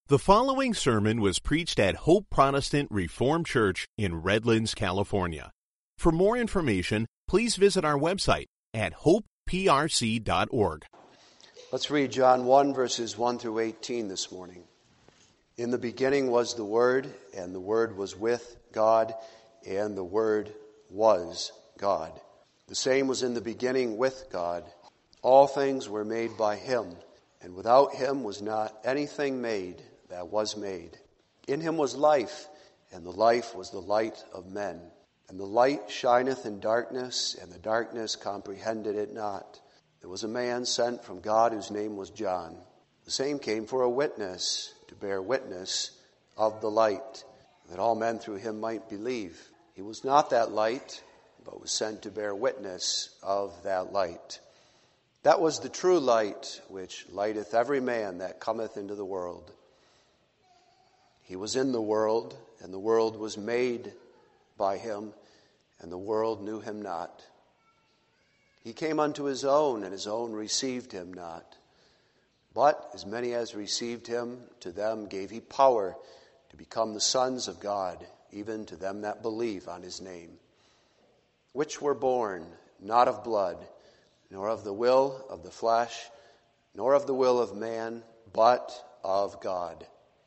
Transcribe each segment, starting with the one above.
The following sermon was preached at Hope Protestant Reformed Church in Redlands, California. For more information, please visit our website at hopeprc.org. Let's read John 1, verses 1 through 18 this morning. In the beginning was the Word, and the Word was with God, and the Word was God. The same was in the beginning with God. All things were made by Him, and without Him was not anything made that was made. In Him was life, and the life was the light of men. And the light shineth in darkness, and the darkness comprehended it not. There was a man sent from God whose name was John. The same came for a witness, to bear witness of the light, that all men through him might believe. He was not that light, but was sent to bear witness of that light. That was the true light, which lighteth every man that cometh into the world. He was in the world, and the world was made by him, and the world knew him not. He came unto his own, and his own received him not. But as many as received him, to them gave he power to become the sons of God, even to them that believe on his name, which were born not of blood, nor of the will of the flesh, nor of the will of man, but of God.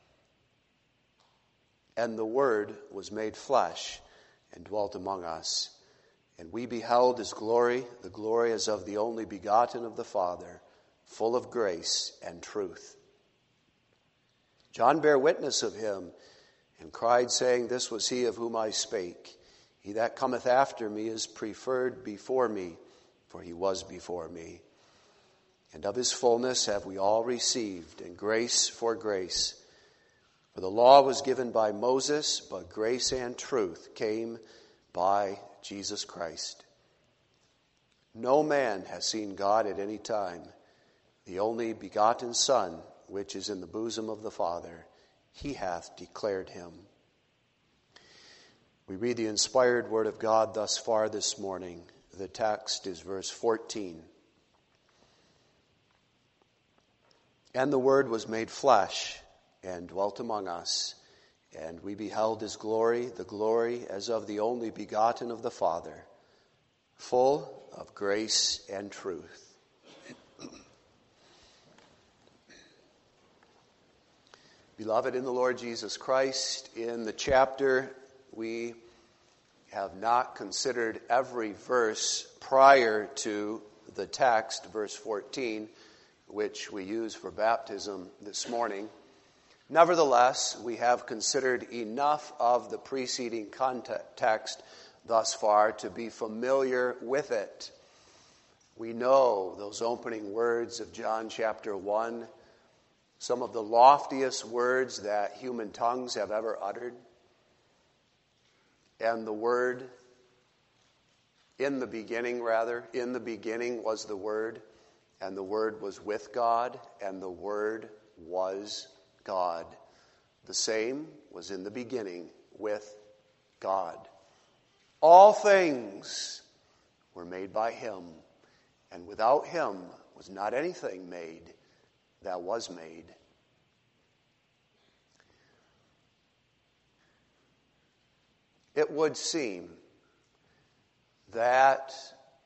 And the Word was made flesh and dwelt among us. And we beheld his glory, the glory as of the only begotten of the Father, full of grace and truth. John bare witness of him, and cried, saying, This was he of whom I spake. He that cometh after me is preferred before me, for he was before me. And of his fullness have we all received, and grace for grace. For the law was given by Moses, but grace and truth came by Jesus Christ. No man has seen God at any time. The only begotten Son, which is in the bosom of the Father, he hath declared him. We read the inspired word of God thus far this morning. The text is verse 14. And the Word was made flesh, and dwelt among us, and we beheld his glory, the glory as of the only begotten of the Father, full of grace and truth. Beloved in the Lord Jesus Christ, in the chapter we have not considered every verse prior to the text, verse 14, which we use for baptism this morning. Nevertheless, we have considered enough of the preceding context thus far to be familiar with it. We know those opening words of John chapter 1, some of the loftiest words that human tongues have ever uttered. And the Word, in the beginning was the Word, and the Word was with God, and the Word was God. The same was in the beginning with God. All things were made by him, and without him was not anything made that was made. It would seem that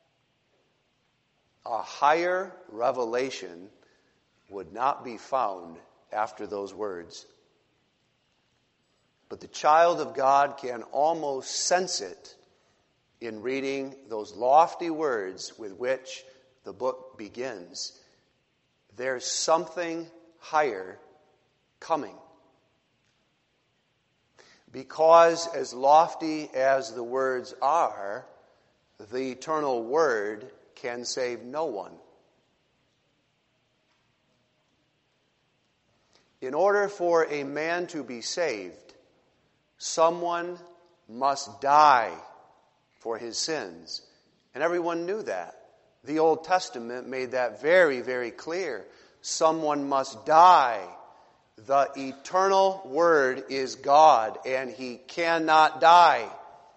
a higher revelation would not be found after those words. But the child of God can almost sense it in reading those lofty words with which the book begins. There's something higher coming. Because as lofty as the words are, the eternal Word can save no one. In order for a man to be saved, someone must die for his sins. And everyone knew that. The Old Testament made that very, very clear. Someone must die. The eternal Word is God, and he cannot die.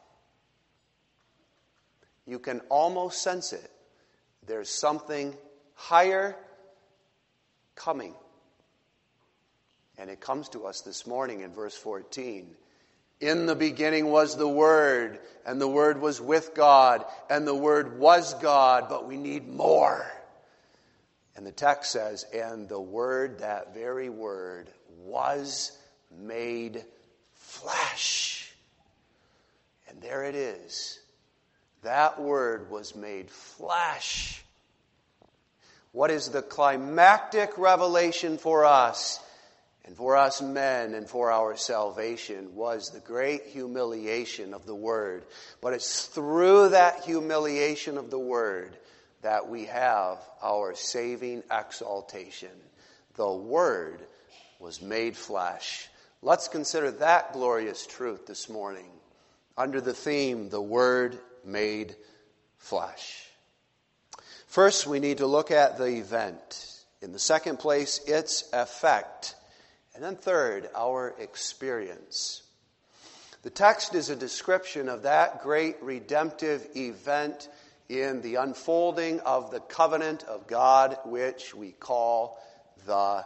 You can almost sense it. There's something higher coming. And it comes to us this morning in verse 14. In the beginning was the Word, and the Word was with God, and the Word was God, but we need more. And the text says, and the Word, that very Word, was made flesh. And there it is. That Word was made flesh. What is the climactic revelation for us? And for us men and for our salvation was the great humiliation of the Word. But it's through that humiliation of the Word that we have our saving exaltation. The Word was made flesh. Let's consider that glorious truth this morning under the theme, the Word made flesh. First, we need to look at the event. In the second place, its effect. And then third, our experience. The text is a description of that great redemptive event in the unfolding of the covenant of God, which we call the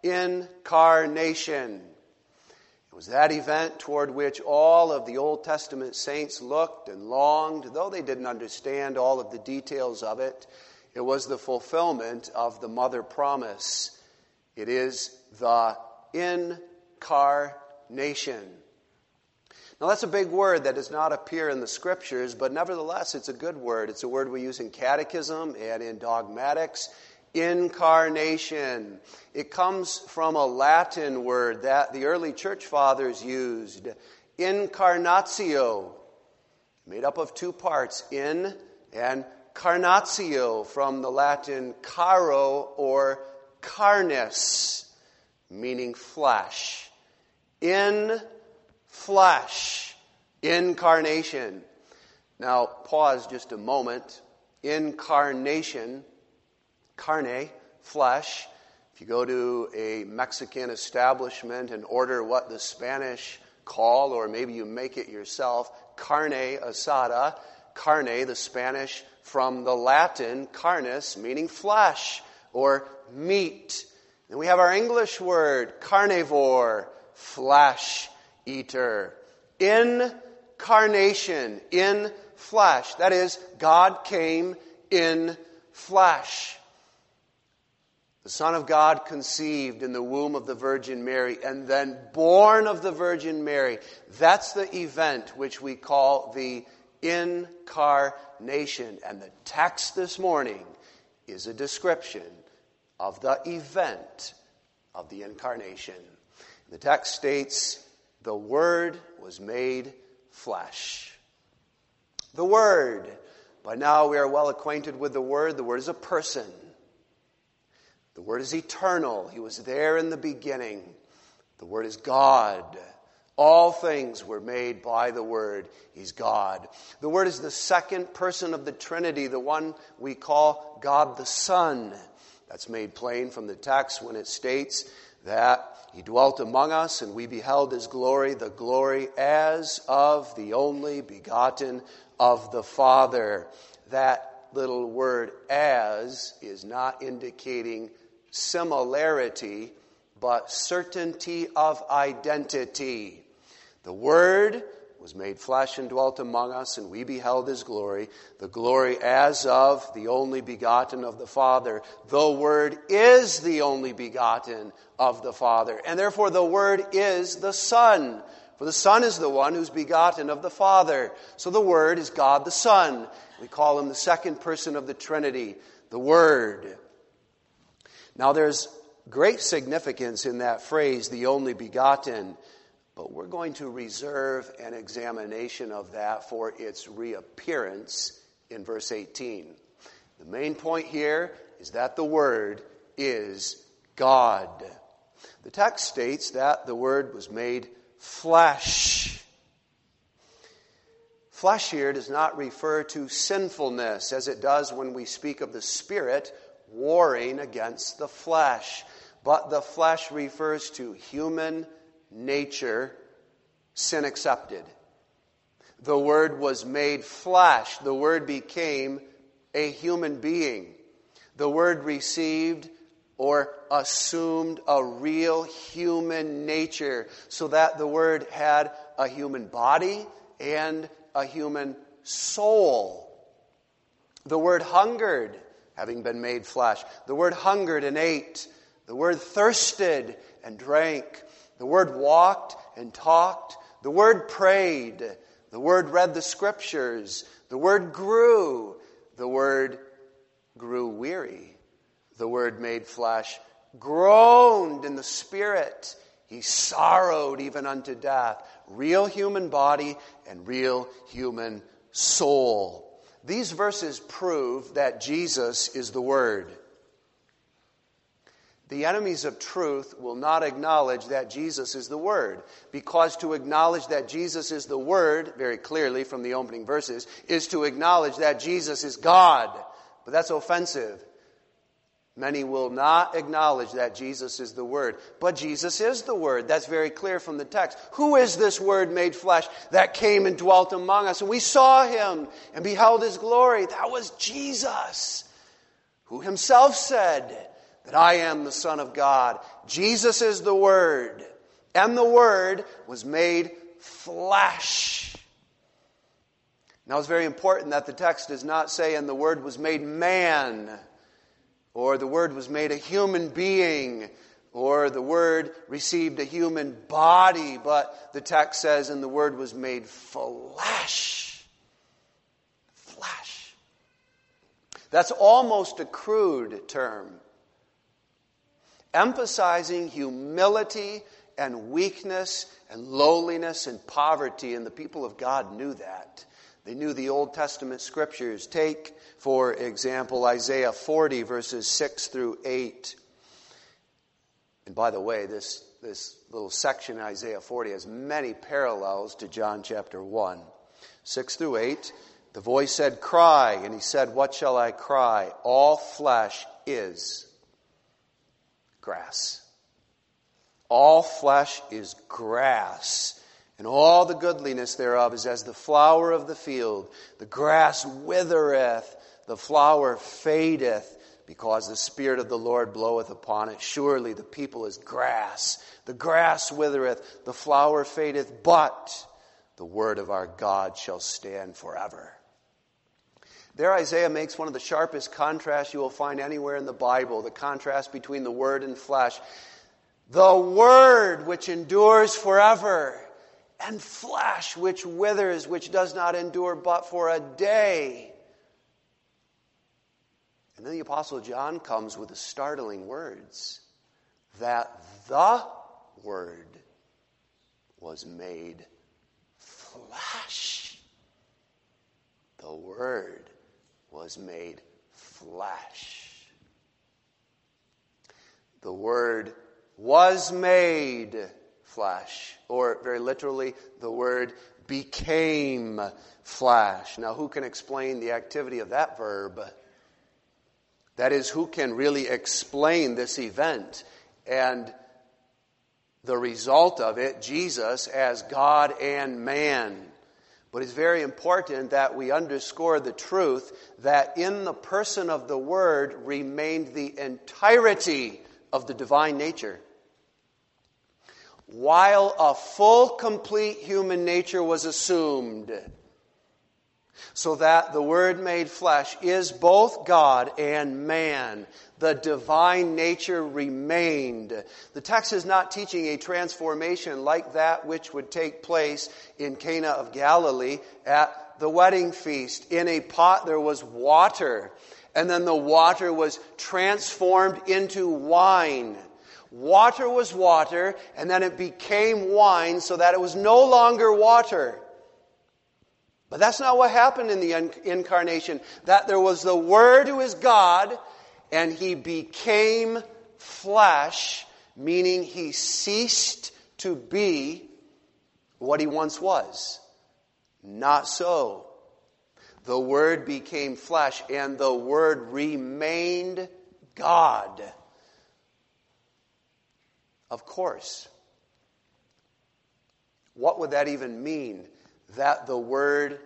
incarnation. It was that event toward which all of the Old Testament saints looked and longed, though they didn't understand all of the details of it. It was the fulfillment of the mother promise. It is the incarnation. Now that's a big word that does not appear in the Scriptures, but nevertheless it's a good word. It's a word we use in catechism and in dogmatics. Incarnation. It comes from a Latin word that the early church fathers used. Incarnatio. Made up of two parts, in and carnatio, from the Latin caro or carnis, meaning flesh. In flesh. Incarnation. Now, pause just a moment. Incarnation, carne, flesh. If you go to a Mexican establishment and order what the Spanish call, or maybe you make it yourself, carne asada. Carne, the Spanish from the Latin, carnis, meaning flesh or meat. And we have our English word, carnivore, flesh eater. Incarnation, in flesh. That is, God came in flesh. The Son of God conceived in the womb of the Virgin Mary and then born of the Virgin Mary. That's the event which we call the incarnation. And the text this morning is a description of the event of the incarnation. The text states, the Word was made flesh. The Word. By now we are well acquainted with the Word. The Word is a person. The Word is eternal. He was there in the beginning. The Word is God. All things were made by the Word. He's God. The Word is the second person of the Trinity, the one we call God the Son. That's made plain from the text when it states that He dwelt among us and we beheld His glory, the glory as of the only begotten of the Father. That little word as is not indicating similarity, but certainty of identity. The Word was made flesh and dwelt among us, and we beheld His glory, the glory as of the only begotten of the Father. The Word is the only begotten of the Father, and therefore the Word is the Son. For the Son is the one who's begotten of the Father. So the Word is God the Son. We call Him the second person of the Trinity, the Word. Now there's great significance in that phrase, the only begotten, but we're going to reserve an examination of that for its reappearance in verse 18. The main point here is that the Word is God. The text states that the Word was made flesh. Flesh here does not refer to sinfulness as it does when we speak of the Spirit warring against the flesh. But the flesh refers to human nature, sin accepted. The Word was made flesh. The Word became a human being. The Word received or assumed a real human nature, so that the Word had a human body and a human soul. The Word hungered, having been made flesh. The Word hungered and ate. The Word thirsted and drank. The Word walked and talked. The Word prayed. The Word read the Scriptures. The Word grew. The Word grew weary. The Word made flesh groaned in the Spirit. He sorrowed even unto death. Real human body and real human soul. These verses prove that Jesus is the Word. The enemies of truth will not acknowledge that Jesus is the Word, because to acknowledge that Jesus is the Word, very clearly from the opening verses, is to acknowledge that Jesus is God. But that's offensive. Many will not acknowledge that Jesus is the Word. But Jesus is the Word. That's very clear from the text. Who is this Word made flesh that came and dwelt among us? And we saw Him and beheld His glory. That was Jesus, who Himself said that I am the Son of God. Jesus is the Word. And the Word was made flesh. Now it's very important that the text does not say, and the Word was made man, or the Word was made a human being, or the Word received a human body, but the text says, and the Word was made flesh. Flesh. That's almost a crude term, emphasizing humility and weakness and lowliness and poverty, and the people of God knew that. They knew the Old Testament Scriptures. Take, for example, Isaiah 40, verses 6 through 8. And by the way, this little section in Isaiah 40 has many parallels to John chapter 1. 6 through 8, the voice said, "Cry." And he said, "What shall I cry? All flesh is grass. All flesh is grass. And all the goodliness thereof is as the flower of the field. The grass withereth, the flower fadeth, because the Spirit of the Lord bloweth upon it. Surely the people is grass. The grass withereth, the flower fadeth, but the word of our God shall stand forever." There Isaiah makes one of the sharpest contrasts you will find anywhere in the Bible, the contrast between the Word and flesh. The Word which endures forever, and flesh which withers, which does not endure but for a day. And then the Apostle John comes with the startling words that the Word was made flesh. The Word was made flesh. The Word was made flesh, or very literally, the Word became flesh. Now, who can explain the activity of that verb? That is, who can really explain this event and the result of it, Jesus as God and man? But it's very important that we underscore the truth that in the person of the Word remained the entirety of the divine nature. While a full, complete human nature was assumed, so that the Word made flesh is both God and man. The divine nature remained. The text is not teaching a transformation like that which would take place in Cana of Galilee at the wedding feast. In a pot there was water, and then the water was transformed into wine. Water was water, and then it became wine so that it was no longer water. But that's not what happened in the incarnation. That there was the Word who is God, and He became flesh, meaning He ceased to be what He once was. Not so. The Word became flesh, and the Word remained God. Of course. What would that even mean? That the Word,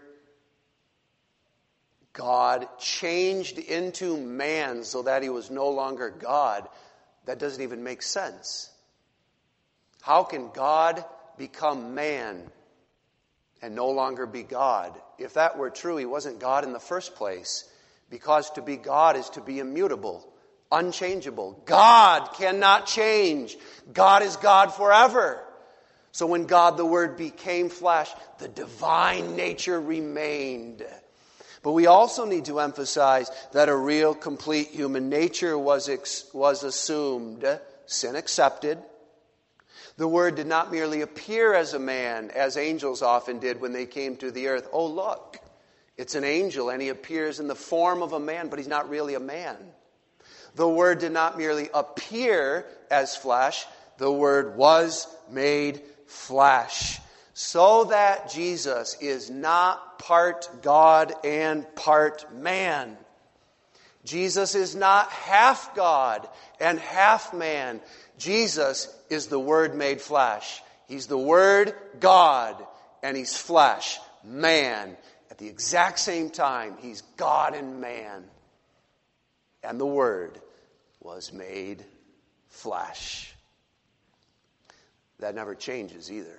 God, changed into man so that He was no longer God. That doesn't even make sense. How can God become man and no longer be God? If that were true, he wasn't God in the first place, because to be God is to be immutable, unchangeable. God cannot change. God is God forever. So when God, the Word, became flesh, the divine nature remained. But we also need to emphasize that a real, complete human nature was assumed, sin accepted. The Word did not merely appear as a man, as angels often did when they came to the earth. Oh, look, it's an angel, and he appears in the form of a man, but he's not really a man. The Word did not merely appear as flesh. The Word was made flesh. So that Jesus is not part God and part man. Jesus is not half God and half man. Jesus is the Word made flesh. He's the Word, God, and He's flesh, man. At the exact same time, He's God and man. And the Word was made flesh. That never changes either.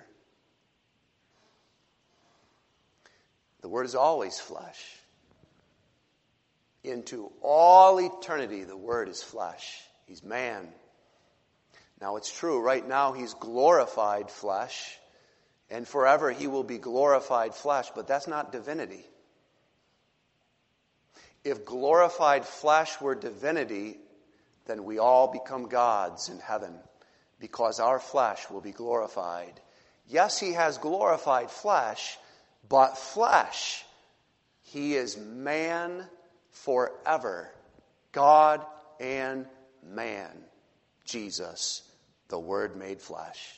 The Word is always flesh. Into all eternity, the Word is flesh. He's man. Now it's true, right now He's glorified flesh, and forever He will be glorified flesh, but that's not divinity. If glorified flesh were divinity, then we all become gods in heaven, because our flesh will be glorified. Yes, He has glorified flesh, but flesh. He is man forever. God and man. Jesus, the Word made flesh.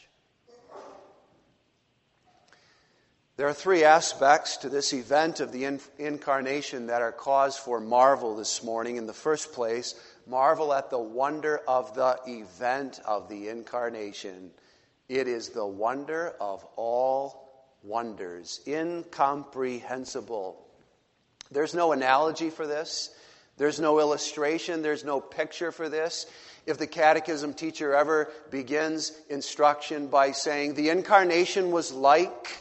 There are three aspects to this event of the incarnation that are cause for marvel this morning. In the first place, marvel at the wonder of the event of the incarnation. It is the wonder of all wonders, incomprehensible. There's no analogy for this. There's no illustration. There's no picture for this. If the catechism teacher ever begins instruction by saying the incarnation was like,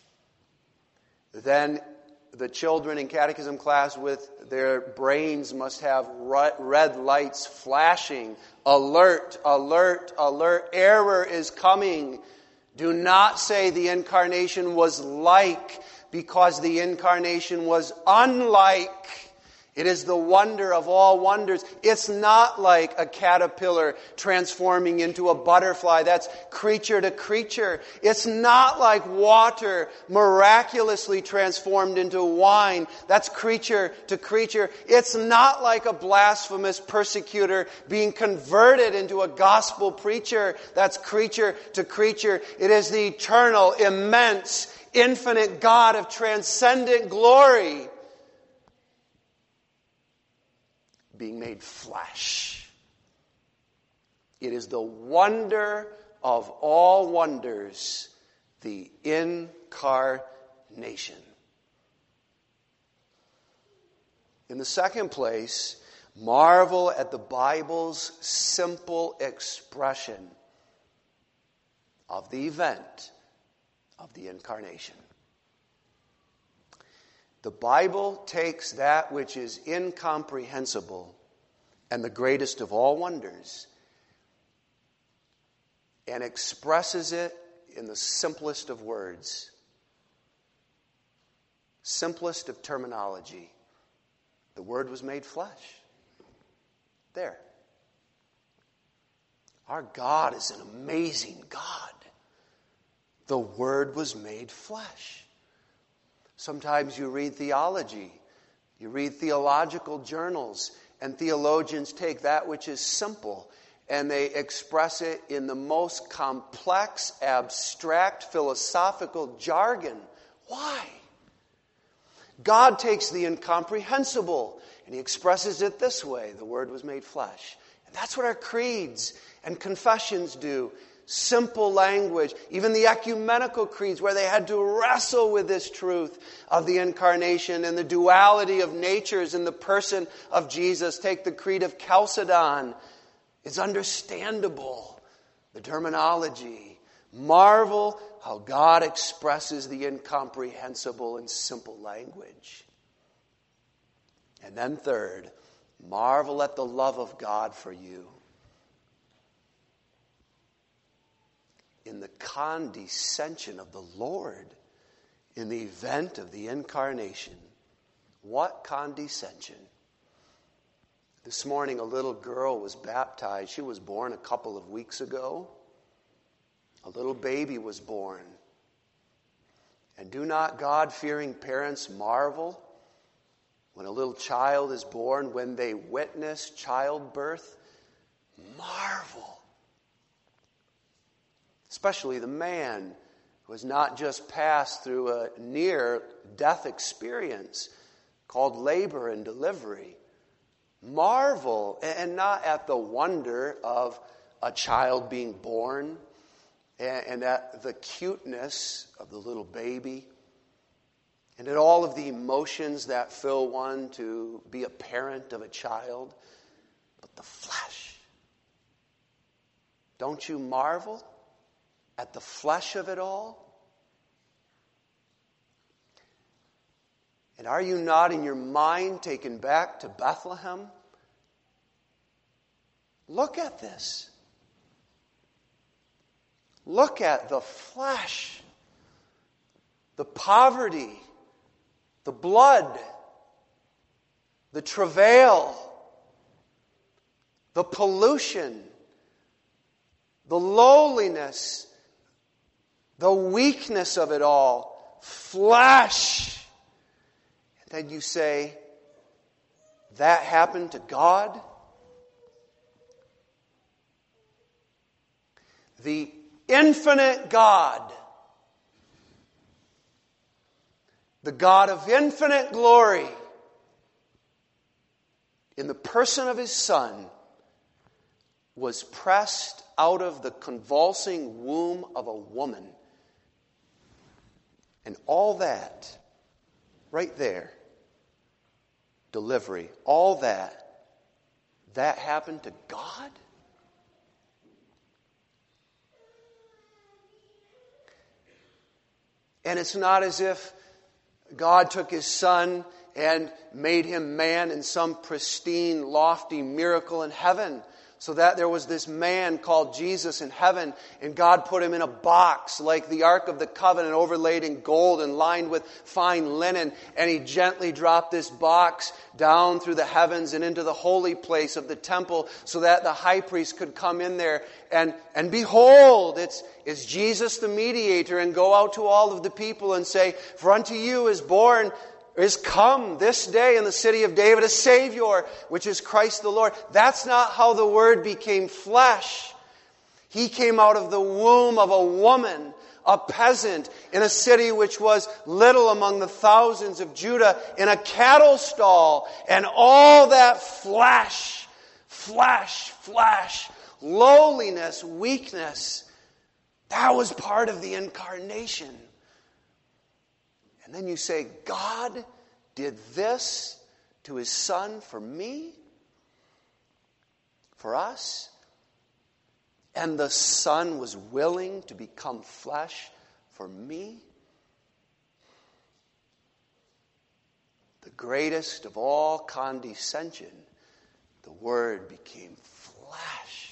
then the children in catechism class with their brains must have red lights flashing. Alert, alert, alert. Error is coming. Do not say the incarnation was like, because the incarnation was unlike. It is the wonder of all wonders. It's not like a caterpillar transforming into a butterfly. That's creature to creature. It's not like water miraculously transformed into wine. That's creature to creature. It's not like a blasphemous persecutor being converted into a gospel preacher. That's creature to creature. It is the eternal, immense, infinite God of transcendent glory being made flesh. It is the wonder of all wonders, the incarnation. In the second place, marvel at the Bible's simple expression of the event of the incarnation. The Bible takes that which is incomprehensible and the greatest of all wonders and expresses it in the simplest of words, simplest of terminology. The Word was made flesh. There. Our God is an amazing God. The Word was made flesh. Sometimes you read theology, you read theological journals, and theologians take that which is simple and they express it in the most complex, abstract, philosophical jargon. Why? God takes the incomprehensible and He expresses it this way: the Word was made flesh. And that's what our creeds and confessions do. Simple language. Even the ecumenical creeds, where they had to wrestle with this truth of the incarnation and the duality of natures in the person of Jesus. Take the Creed of Chalcedon. It's understandable, the terminology. Marvel how God expresses the incomprehensible in simple language. And then third, marvel at the love of God for you. In the condescension of the Lord in the event of the incarnation. What condescension? This morning a little girl was baptized. She was born a couple of weeks ago. A little baby was born. And do not God-fearing parents marvel when a little child is born, when they witness childbirth? Marvel. Especially the man who has not just passed through a near-death experience called labor and delivery. Marvel, and not at the wonder of a child being born, and at the cuteness of the little baby, and at all of the emotions that fill one to be a parent of a child, but the flesh. Don't you marvel at the flesh of it all? And are you not in your mind taken back to Bethlehem? Look at this. Look at the flesh, the poverty, the blood, the travail, the pollution, the lowliness, the weakness of it all. Flesh. And then you say, that happened to God? The infinite God, the God of infinite glory, in the person of His Son, was pressed out of the convulsing womb of a woman. And all that, right there, delivery, all that happened to God? And it's not as if God took His Son and made Him man in some pristine, lofty miracle in heaven, so that there was this man called Jesus in heaven, and God put Him in a box like the Ark of the Covenant, overlaid in gold and lined with fine linen, and He gently dropped this box down through the heavens and into the holy place of the temple, so that the high priest could come in there and behold, it's Jesus the mediator, and go out to all of the people and say, for unto you is come this day in the city of David a Savior, which is Christ the Lord. That's not how the Word became flesh. He came out of the womb of a woman, a peasant, in a city which was little among the thousands of Judah, in a cattle stall, and all that flesh, lowliness, weakness, that was part of the incarnation. And then you say, God did this to His Son for me? For us? And the Son was willing to become flesh for me? The greatest of all condescension, the Word became flesh.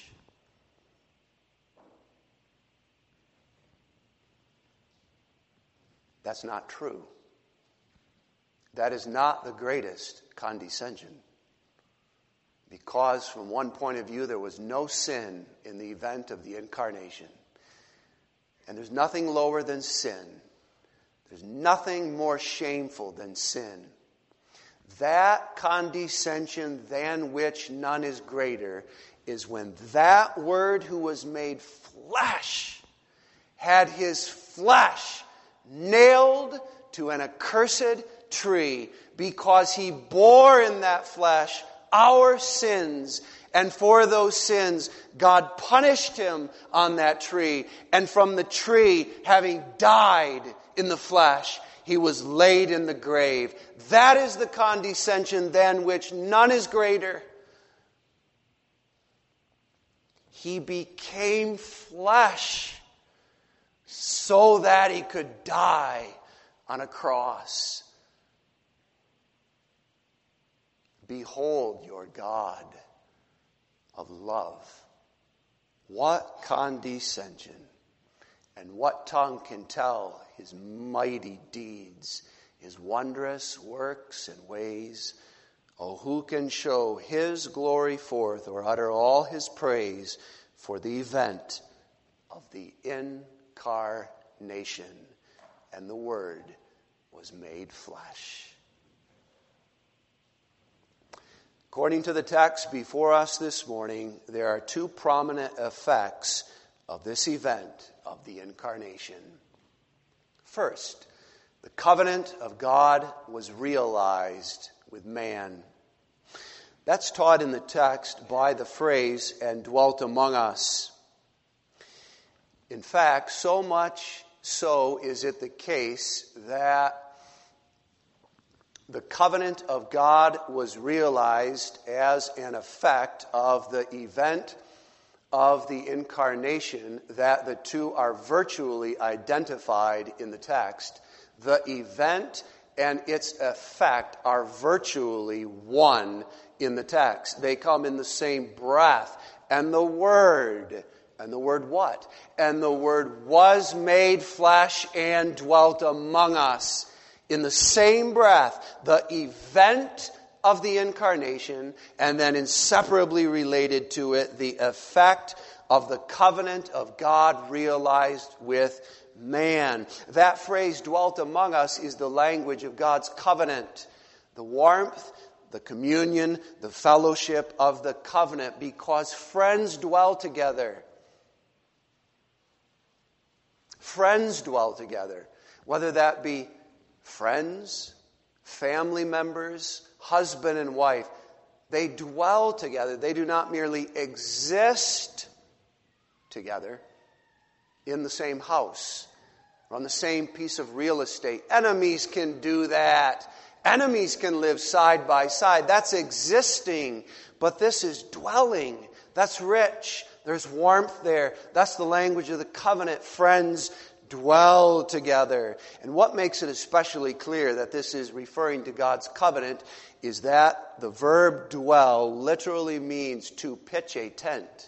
That's not true. That is not the greatest condescension. Because from one point of view, there was no sin in the event of the incarnation. And there's nothing lower than sin. There's nothing more shameful than sin. That condescension than which none is greater is when that Word who was made flesh had His flesh nailed to an accursed tree, because He bore in that flesh our sins, and for those sins God punished Him on that tree, and from the tree, having died in the flesh, He was laid in the grave. That is the condescension than which none is greater. He became flesh so that he could die on a cross. Behold your God of love. What condescension, and what tongue can tell his mighty deeds, his wondrous works and ways? Oh, who can show his glory forth or utter all his praise for the event of the incarnation? And the Word was made flesh. According to the text before us this morning, there are two prominent effects of this event of the incarnation. First, the covenant of God was realized with man. That's taught in the text by the phrase, and dwelt among us. In fact, so much so is it the case that the covenant of God was realized as an effect of the event of the incarnation, that the two are virtually identified in the text. The event and its effect are virtually one in the text. They come in the same breath. And the Word what? And the Word was made flesh and dwelt among us. In the same breath, the event of the incarnation, and then inseparably related to it, the effect of the covenant of God realized with man. That phrase, dwelt among us, is the language of God's covenant. The warmth, the communion, the fellowship of the covenant, because friends dwell together. Friends dwell together, whether that be friends, family members, husband and wife. They dwell together. They do not merely exist together in the same house or on the same piece of real estate. Enemies can do that. Enemies can live side by side. That's existing. But this is dwelling. That's rich. There's warmth there. That's the language of the covenant. Friends dwell together. And what makes it especially clear that this is referring to God's covenant is that the verb dwell literally means to pitch a tent.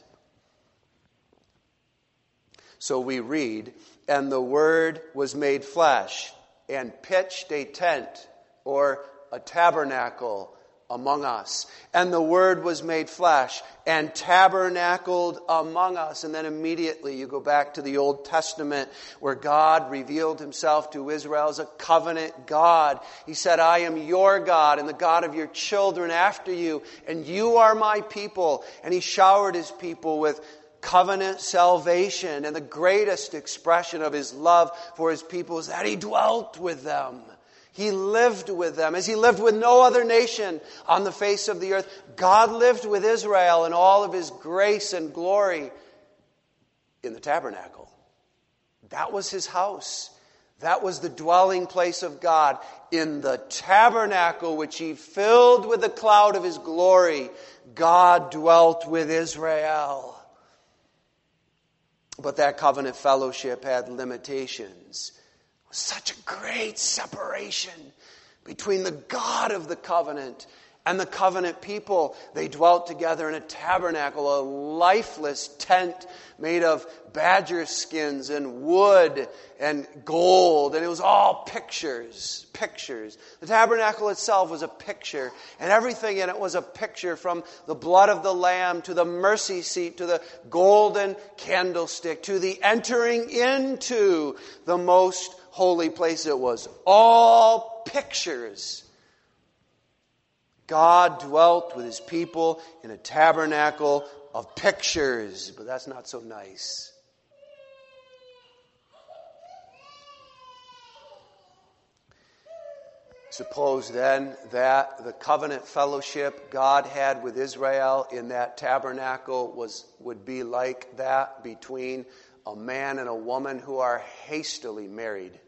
So we read, and the Word was made flesh and pitched a tent or a tabernacle among us. And the Word was made flesh and tabernacled among us. And then immediately you go back to the Old Testament where God revealed himself to Israel as a covenant God. He said, I am your God and the God of your children after you, and you are my people. And he showered his people with covenant salvation. And the greatest expression of his love for his people is that he dwelt with them. He lived with them as he lived with no other nation on the face of the earth. God lived with Israel in all of his grace and glory in the tabernacle. That was his house. That was the dwelling place of God. In the tabernacle which he filled with the cloud of his glory, God dwelt with Israel. But that covenant fellowship had limitations. Such a great separation between the God of the covenant and the covenant people. They dwelt together in a tabernacle, a lifeless tent made of badger skins and wood and gold. And it was all pictures. The tabernacle itself was a picture, and everything in it was a picture, from the blood of the Lamb to the mercy seat to the golden candlestick to the entering into the most holy place. It was all pictures. God dwelt with his people in a tabernacle of pictures, but that's not so nice. Suppose then that the covenant fellowship God had with Israel in that tabernacle would be like that between a man and a woman who are hastily married.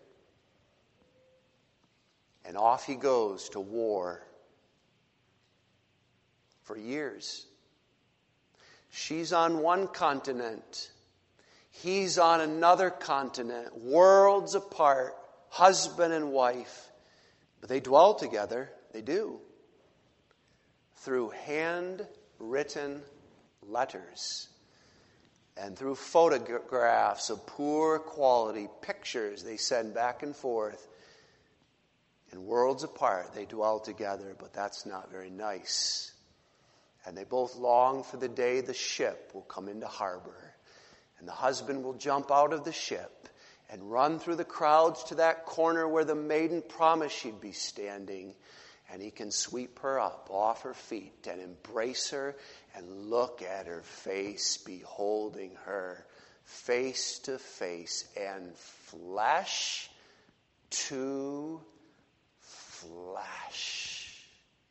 And off he goes to war for years. She's on one continent. He's on another continent, worlds apart, husband and wife. But they dwell together. They do. Through handwritten letters and through photographs of poor quality, pictures they send back and forth. And worlds apart, they dwell together, but that's not very nice. And they both long for the day the ship will come into harbor. And the husband will jump out of the ship and run through the crowds to that corner where the maiden promised she'd be standing. And he can sweep her up off her feet and embrace her and look at her face, beholding her face to face and flesh to flesh.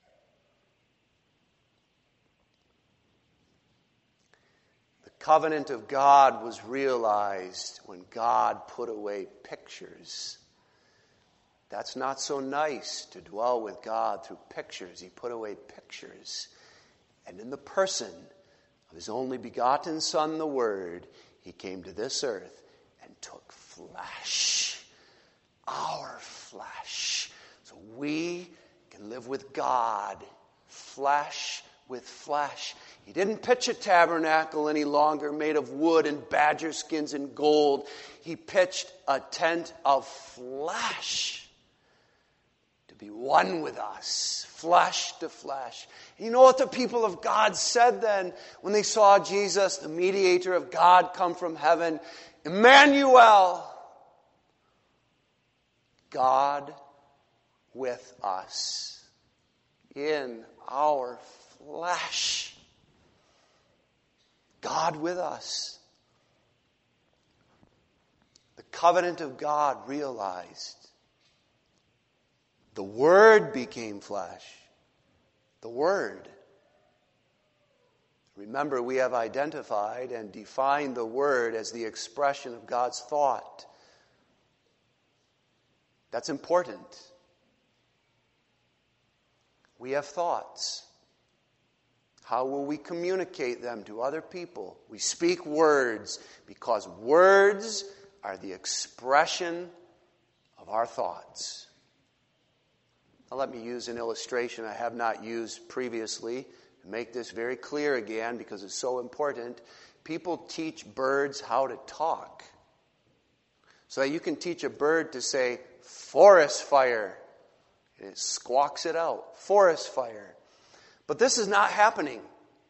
The covenant of God was realized when God put away pictures. That's not so nice to dwell with God through pictures. He put away pictures. And in the person of his only begotten Son, the Word, he came to this earth and took flesh. Our flesh. So we can live with God, flesh with flesh. He didn't pitch a tabernacle any longer made of wood and badger skins and gold. He pitched a tent of flesh to be one with us, flesh to flesh. You know what the people of God said then when they saw Jesus, the mediator of God, come from heaven? Emmanuel, God with us in our flesh. God with us. The covenant of God realized. The Word became flesh. The Word. Remember, we have identified and defined the Word as the expression of God's thought. That's important. We have thoughts. How will we communicate them to other people? We speak words because words are the expression of our thoughts. Now let me use an illustration I have not used previously to make this very clear again because it's so important. People teach birds how to talk. So you can teach a bird to say, forest fire. And it squawks it out. Forest fire. But this is not happening.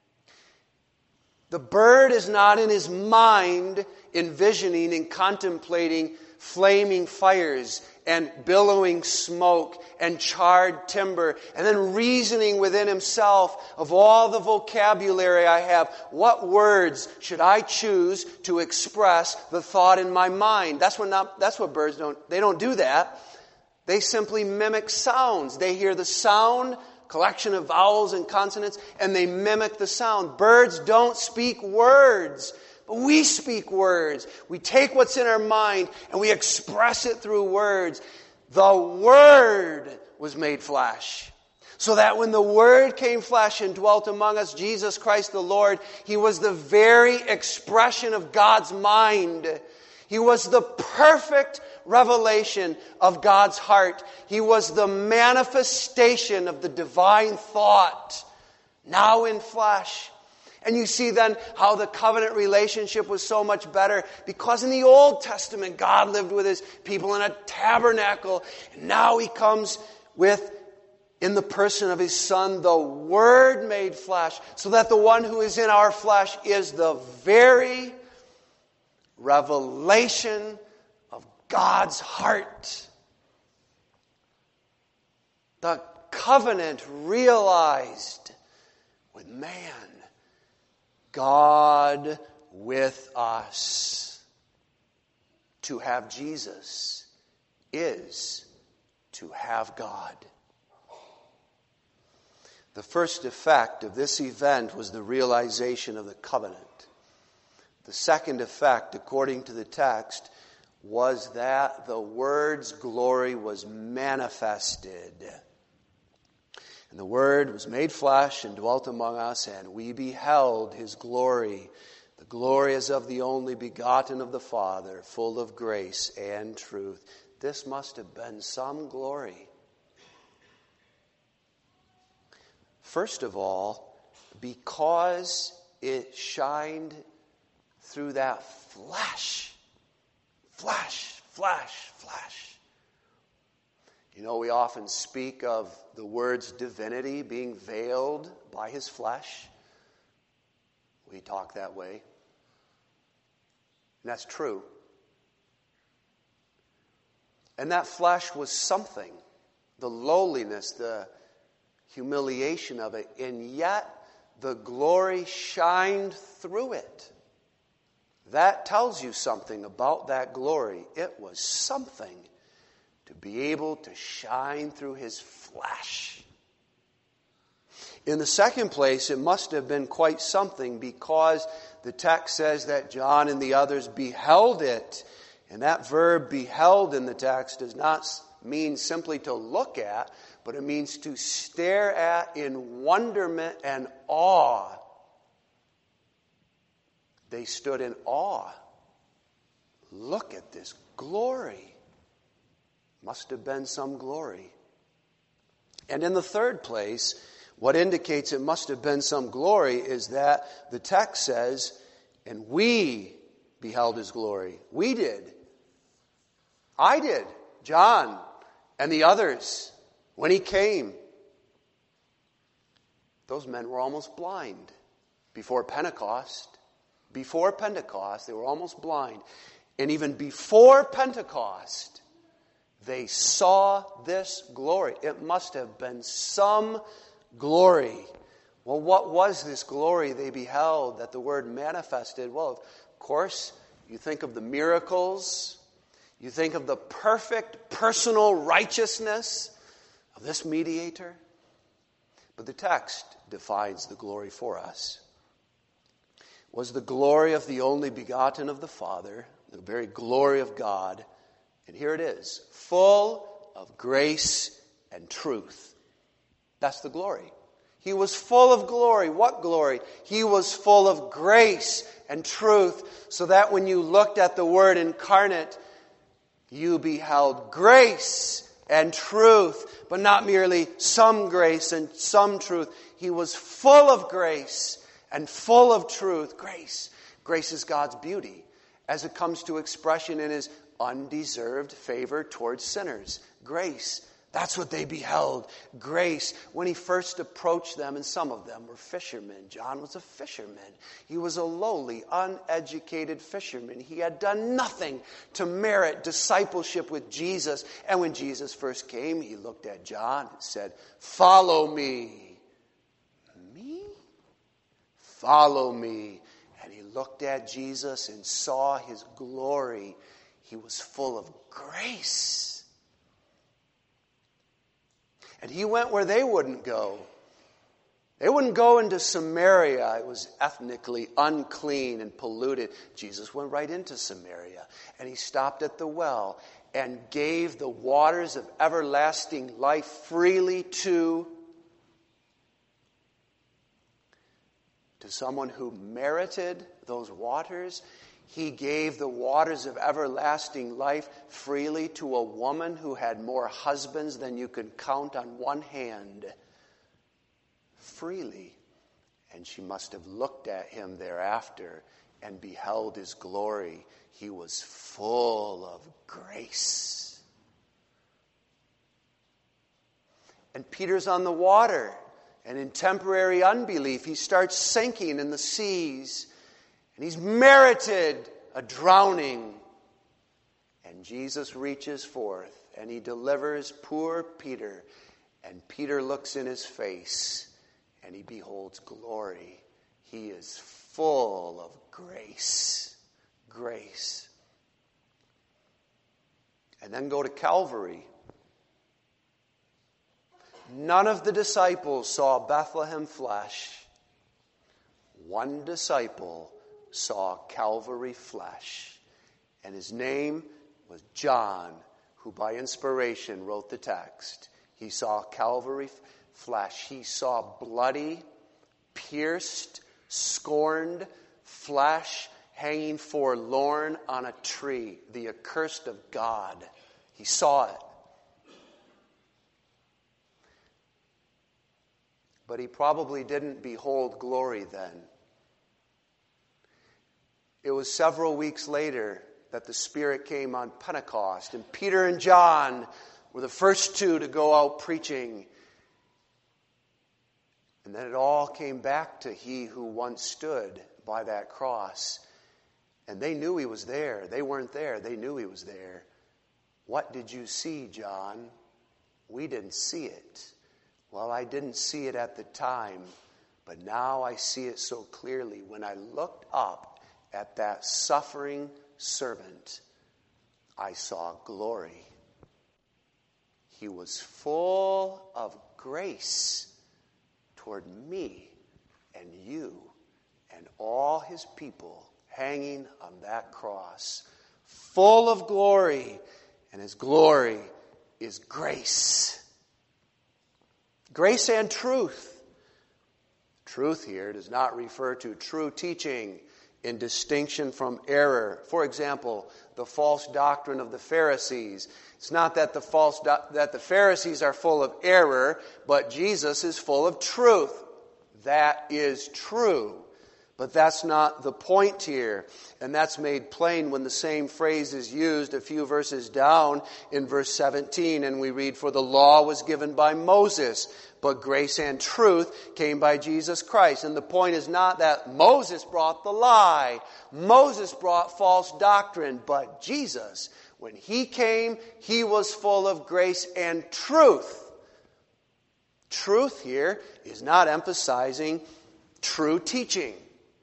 The bird is not in his mind envisioning and contemplating flaming fires and billowing smoke and charred timber and then reasoning within himself of all the vocabulary I have. What words should I choose to express the thought in my mind? That's what birds don't. They don't do that. They simply mimic sounds. They hear the sound, collection of vowels and consonants, and they mimic the sound. Birds don't speak words, but we speak words. We take what's in our mind and we express it through words. The Word was made flesh. So that when the Word came flesh and dwelt among us, Jesus Christ the Lord, He was the very expression of God's mind. He was the perfect revelation of God's heart. He was the manifestation of the divine thought, now in flesh. And you see then how the covenant relationship was so much better because in the Old Testament God lived with His people in a tabernacle. And now He comes with, in the person of His Son, the Word made flesh, so that the one who is in our flesh is the very revelation of God's heart. The covenant realized with man. God with us. To have Jesus is to have God. The first effect of this event was the realization of the covenant. The second effect, according to the text, was that the Word's glory was manifested. And the Word was made flesh and dwelt among us, and we beheld his glory. The glory as of the only begotten of the Father, full of grace and truth. This must have been some glory. First of all, because it shined through that flash. Flash, flash, flash. You know, we often speak of the Word's divinity being veiled by his flesh. We talk that way. And that's true. And that flesh was something. The lowliness, the humiliation of it. And yet, the glory shined through it. That tells you something about that glory. It was something to be able to shine through his flesh. In the second place, it must have been quite something because the text says that John and the others beheld it. And that verb beheld in the text does not mean simply to look at, but it means to stare at in wonderment and awe. They stood in awe. Look at this glory. Must have been some glory. And in the third place, what indicates it must have been some glory is that the text says, and we beheld his glory. We did. I did. John and the others. When he came, those men were almost blind before Pentecost. Before Pentecost, they were almost blind. And even before Pentecost, they saw this glory. It must have been some glory. Well, what was this glory they beheld that the Word manifested? Well, of course, you think of the miracles. You think of the perfect personal righteousness of this mediator. But the text defines the glory for us. Was the glory of the only begotten of the Father, the very glory of God. And here it is, full of grace and truth. That's the glory. He was full of glory. What glory? He was full of grace and truth, so that when you looked at the Word incarnate, you beheld grace and truth, but not merely some grace and some truth. He was full of grace and full of truth. Grace. Grace is God's beauty as it comes to expression in his undeserved favor towards sinners. Grace. That's what they beheld. Grace. When he first approached them, and some of them were fishermen. John was a fisherman. He was a lowly, uneducated fisherman. He had done nothing to merit discipleship with Jesus. And when Jesus first came, he looked at John and said, "Follow me." Me? Follow me. And he looked at Jesus and saw his glory. He was full of grace. And he went where they wouldn't go. They wouldn't go into Samaria. It was ethnically unclean and polluted. Jesus went right into Samaria. And he stopped at the well and gave the waters of everlasting life freely to someone who merited those waters. He gave the waters of everlasting life freely to a woman who had more husbands than you could count on one hand. Freely. And she must have looked at him thereafter and beheld his glory. He was full of grace. And Peter's on the water. And in temporary unbelief, he starts sinking in the seas. And he's merited a drowning. And Jesus reaches forth and he delivers poor Peter. And Peter looks in his face and he beholds glory. He is full of grace. Grace. And then go to Calvary. None of the disciples saw Bethlehem flesh. One disciple saw Calvary flesh. And his name was John, who by inspiration wrote the text. He saw Calvary flesh. He saw bloody, pierced, scorned flesh hanging forlorn on a tree, the accursed of God. He saw it. But he probably didn't behold glory then. It was several weeks later that the Spirit came on Pentecost, and Peter and John were the first two to go out preaching. And then it all came back to he who once stood by that cross. And they knew he was there. They weren't there. They knew he was there. What did you see, John? We didn't see it. Well, I didn't see it at the time, but now I see it so clearly. When I looked up at that suffering servant, I saw glory. He was full of grace toward me and you and all his people hanging on that cross. Full of glory, and his glory is grace. Grace and truth. Truth here does not refer to true teaching in distinction from error. For example, the false doctrine of the Pharisees. It's not that that the Pharisees are full of error, but Jesus is full of truth. That is true. But that's not the point here. And that's made plain when the same phrase is used a few verses down in verse 17. And we read, "For the law was given by Moses, but grace and truth came by Jesus Christ." And the point is not that Moses brought the lie. Moses brought false doctrine. But Jesus, when he came, he was full of grace and truth. Truth here is not emphasizing true teaching.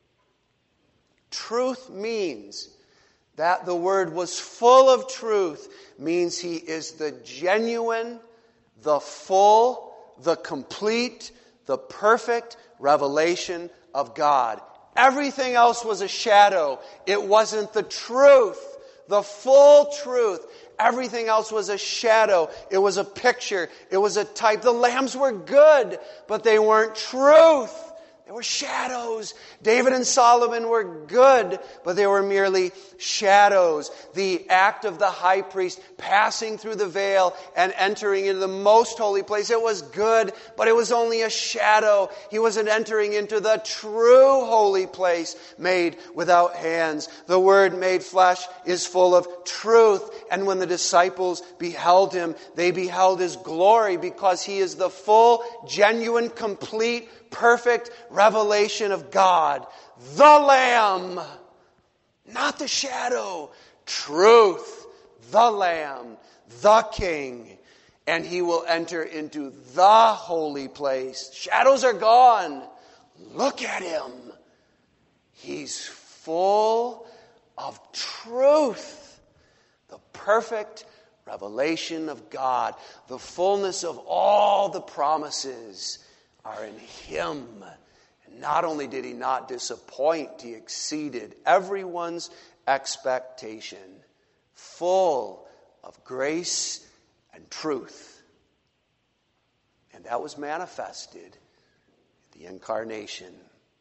Truth means that the Word was full of truth, means he is the genuine, the full, the complete, the perfect revelation of God. Everything else was a shadow. It wasn't the truth, the full truth. Everything else was a shadow. It was a picture. It was a type. The lambs were good, but they weren't truth. They were shadows. David and Solomon were good, but they were merely shadows. The act of the high priest passing through the veil and entering into the most holy place, it was good, but it was only a shadow. He wasn't entering into the true holy place made without hands. The Word made flesh is full of truth. And when the disciples beheld him, they beheld his glory, because he is the full, genuine, complete, perfect revelation of God. The Lamb, not the shadow. Truth, the Lamb, the King. And he will enter into the holy place. Shadows are gone. Look at him. He's full of truth. The perfect revelation of God. The fullness of all the promises are in him. And not only did he not disappoint, he exceeded everyone's expectation. Full of grace and truth. And that was manifested at the incarnation.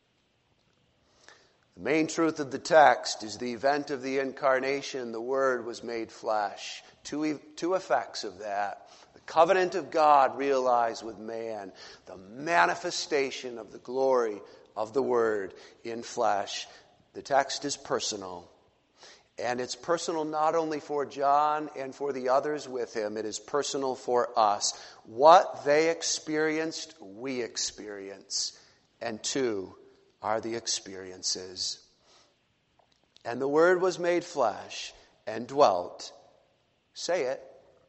The main truth of the text is the event of the incarnation. The Word was made flesh. Two effects of that. Covenant of God realized with man, the manifestation of the glory of the Word in flesh. The text is personal. And it's personal not only for John and for the others with him, it is personal for us. What they experienced, we experience. And two are the experiences. And the Word was made flesh and dwelt, say it,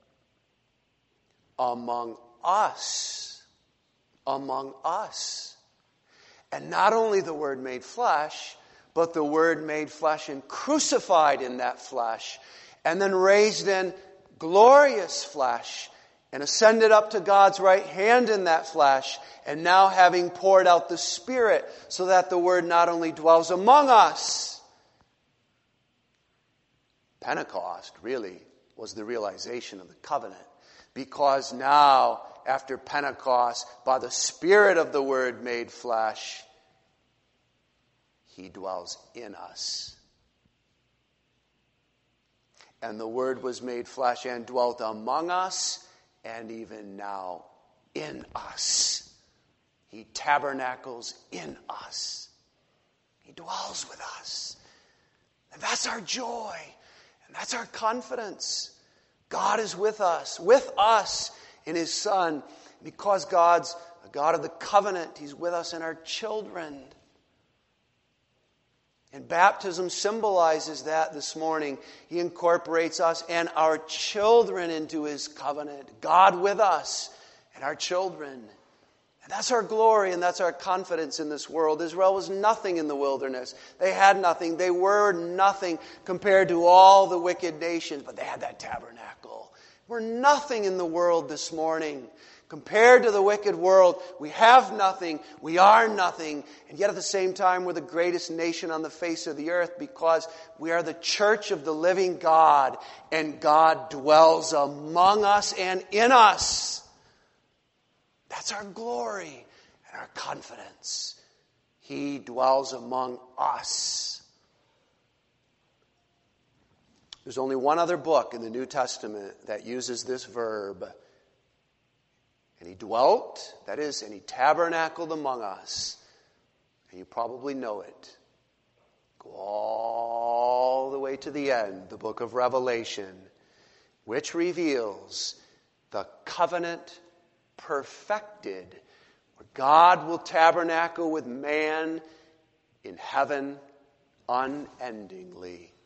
among us. Among us. And not only the Word made flesh, but the Word made flesh and crucified in that flesh, and then raised in glorious flesh, and ascended up to God's right hand in that flesh, and now having poured out the Spirit, so that the Word not only dwells among us. Pentecost really was the realization of the covenant. Because now after Pentecost, by the Spirit of the Word made flesh, He dwells in us. And the Word was made flesh and dwelt among us, and even now in us. He tabernacles in us. He dwells with us. And that's our joy. And that's our confidence. God is with us in His Son. Because God's a God of the covenant, He's with us in our children. And baptism symbolizes that this morning. He incorporates us and our children into His covenant. God with us and our children. And that's our glory and that's our confidence in this world. Israel was nothing in the wilderness. They had nothing. They were nothing compared to all the wicked nations. But they had that tabernacle. We're nothing in the world this morning. Compared to the wicked world, we have nothing, we are nothing, and yet at the same time we're the greatest nation on the face of the earth because we are the church of the living God, and God dwells among us and in us. That's our glory and our confidence. He dwells among us. There's only one other book in the New Testament that uses this verb. And He dwelt, that is, and He tabernacled among us. And you probably know it. Go all the way to the end, the book of Revelation, which reveals the covenant perfected, where God will tabernacle with man in heaven unendingly.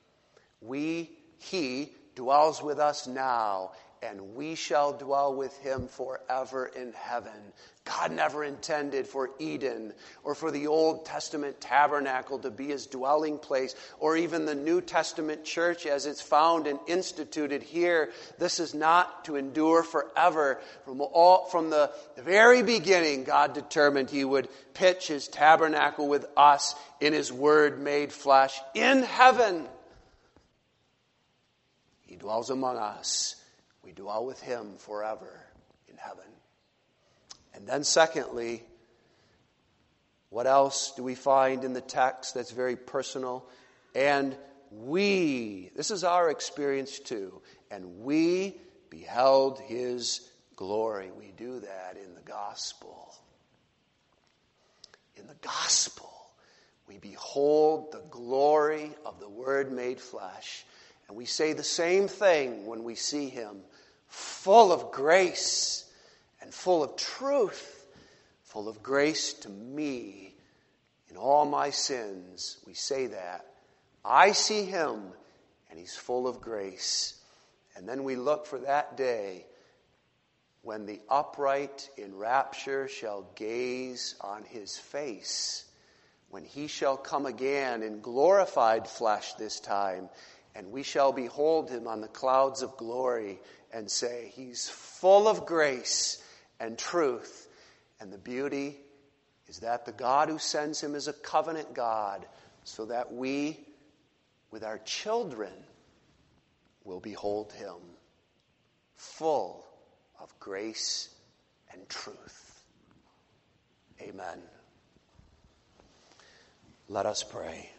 He dwells with us now, and we shall dwell with Him forever in heaven. God never intended for Eden or for the Old Testament tabernacle to be His dwelling place, or even the New Testament church as it's found and instituted here. This is not to endure forever. From the very beginning, God determined He would pitch His tabernacle with us in His Word made flesh in heaven. He dwells among us. We dwell with Him forever in heaven. And then secondly, what else do we find in the text that's very personal? And this is our experience too, and we beheld His glory. We do that in the gospel. In the gospel, we behold the glory of the Word made flesh. And we say the same thing when we see Him, full of grace and full of truth, full of grace to me in all my sins. We say that. I see Him, and He's full of grace. And then we look for that day when the upright in rapture shall gaze on His face, when He shall come again in glorified flesh this time, and we shall behold Him on the clouds of glory and say, He's full of grace and truth. And the beauty is that the God who sends Him is a covenant God, so that we, with our children, will behold Him full of grace and truth. Amen. Let us pray.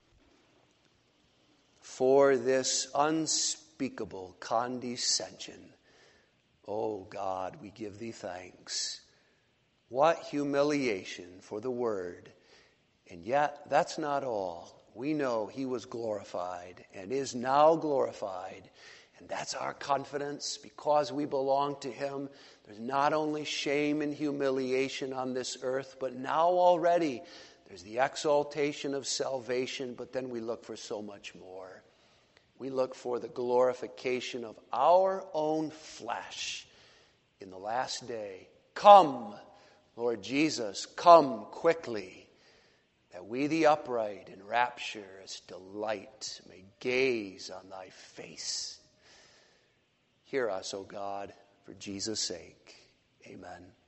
For this unspeakable condescension, O God, we give Thee thanks. What humiliation for the Word. And yet, that's not all. We know He was glorified and is now glorified. And that's our confidence because we belong to Him. There's not only shame and humiliation on this earth, but now already there's the exaltation of salvation, but then we look for so much more. We look for the glorification of our own flesh in the last day. Come, Lord Jesus, come quickly, that we the upright in rapturous delight may gaze on Thy face. Hear us, O God, for Jesus' sake. Amen.